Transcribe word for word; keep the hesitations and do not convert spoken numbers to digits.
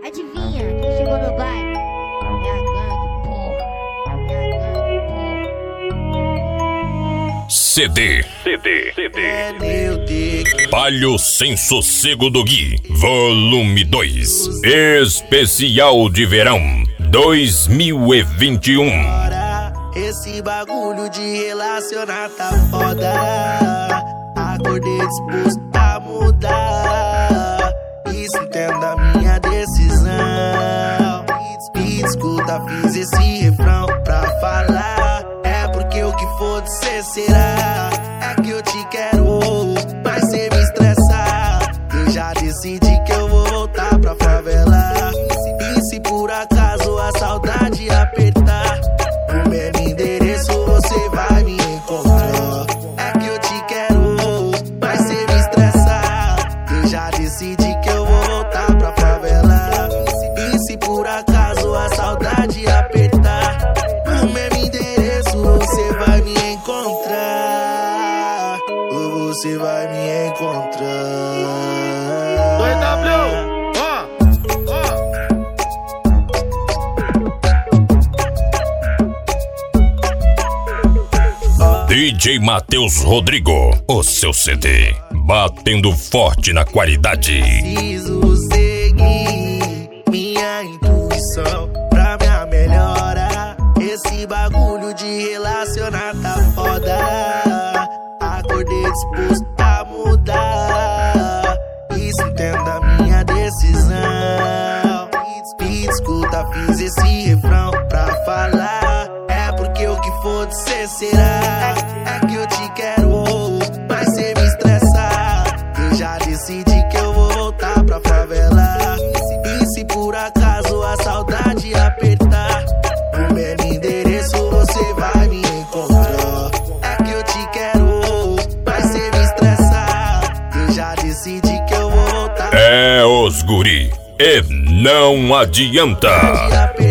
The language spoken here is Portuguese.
Adivinha quem chegou no baile? É a gangue, porra. É a gangue, porra. C D. C D. C D. Palio Sem Sossego do Gui, volume dois. Especial de verão dois mil e vinte e um. Esse bagulho de relacionar tá foda. Acordei disposto a mudar. Isso entenda a minha decisão. Me escuta, fiz esse refrão pra falar. É porque o que for de cê será. É que eu te quero, mas cê me estressa. Eu já decidi que eu vou voltar pra favela. E se por acaso a saudade apertar, o mesmo endereço você vai me encontrar. É que eu te quero, mas cê me estressa. Eu já decidi que eu vou voltar pra favela. E se por acaso a saudade apertar, o mesmo endereço você vai me encontrar. Ou você vai me encontrar. dois W, ó, ó. D J Matheus Rodrigo, o seu C D, batendo forte na qualidade. Preciso seguir minha intuição pra minha melhora. Esse bagulho de relacionar tá foda. Acordei disposto a mudar. Isso entenda a minha decisão. Me escuta, fiz esse refrão pra falar. É porque o que for de cê será. É que eu te quero, mas cê me estressa. Eu já decidi que eu vou voltar pra favela. E se por acaso a saudade apertar, o mesmo endereço você vai me encontrar. É que eu te quero, mas cê me estressa. Eu já decidi que eu vou voltar. É os guri, e não adianta.